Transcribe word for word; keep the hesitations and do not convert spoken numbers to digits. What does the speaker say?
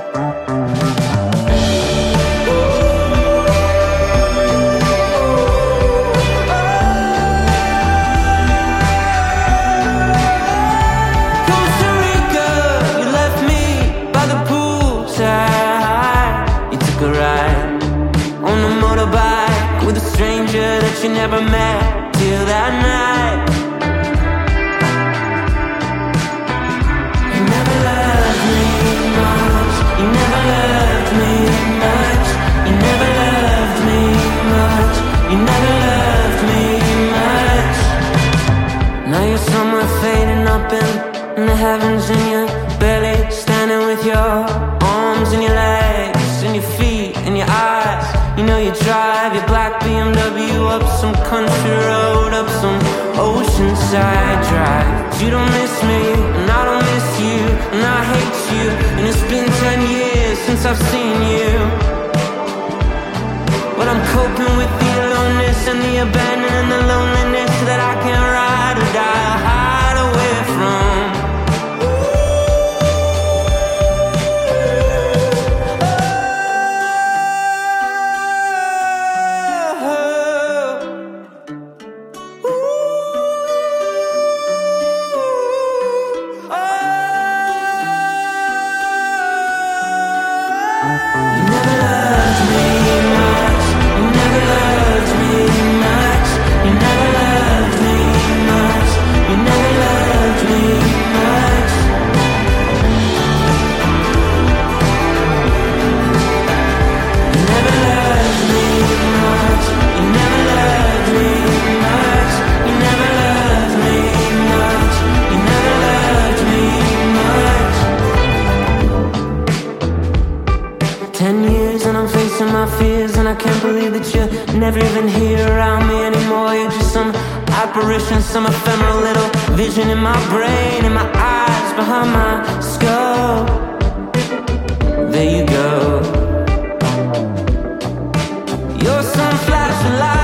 You never met till that night. You never loved me much. You never loved me much. You never loved me much. You never loved me much. Now you're somewhere fading up in, in the heavens, and you're barely standing with your arms and your legs and your feet and your eyes. You know you drive your black B M W up some country road, up some oceanside drive. You don't miss me, and I don't miss you, and I hate you, and it's been ten years since I've seen you. But I'm coping with the aloneness and the abandon and the loneliness that I can't ride or die or hide away from. Never even here around me anymore. You're just some apparition, some ephemeral little vision in my brain, in my eyes, behind my skull. There you go. You're some flashing light.